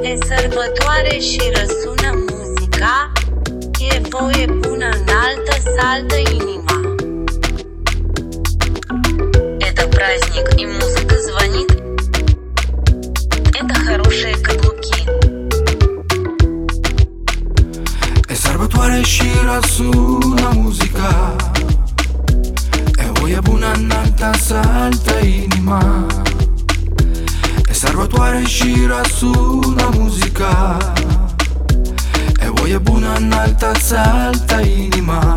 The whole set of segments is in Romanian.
E sărbătoare și răsună muzica, e voie bună înaltă, saltă inima. Это праздник и музыка звонит. Это хорошие каблуки. E sărbătoare și răsună muzica, e voie bună înaltă, saltă inima. E sărbătoare și răsună muzica, e voie bună înaltă, saltă inima.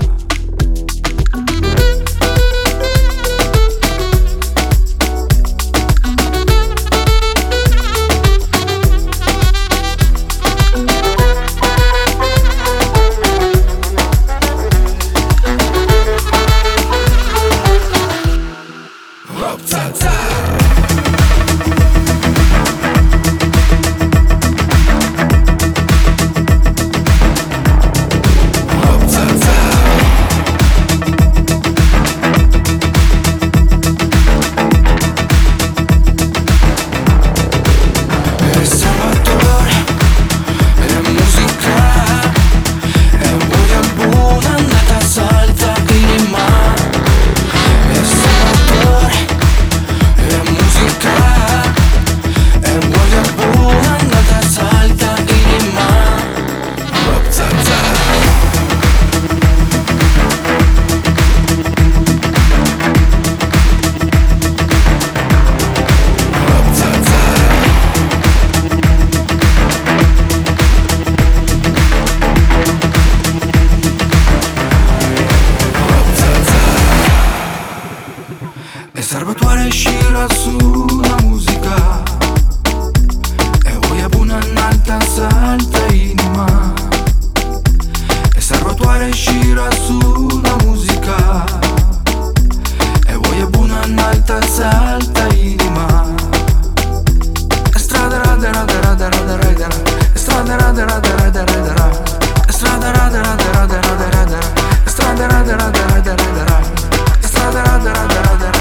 E sărbătoare și răsună muzica, e voie bună înaltă, saltă inima. E sărbătoare și răsună muzica, e voie bună înaltă, saltă inima. Strada rada rada rada rada rada, strada rada rada rada rada, strada rada rada rada rada rada, strada rada rada rada rada, strada rada rada rada.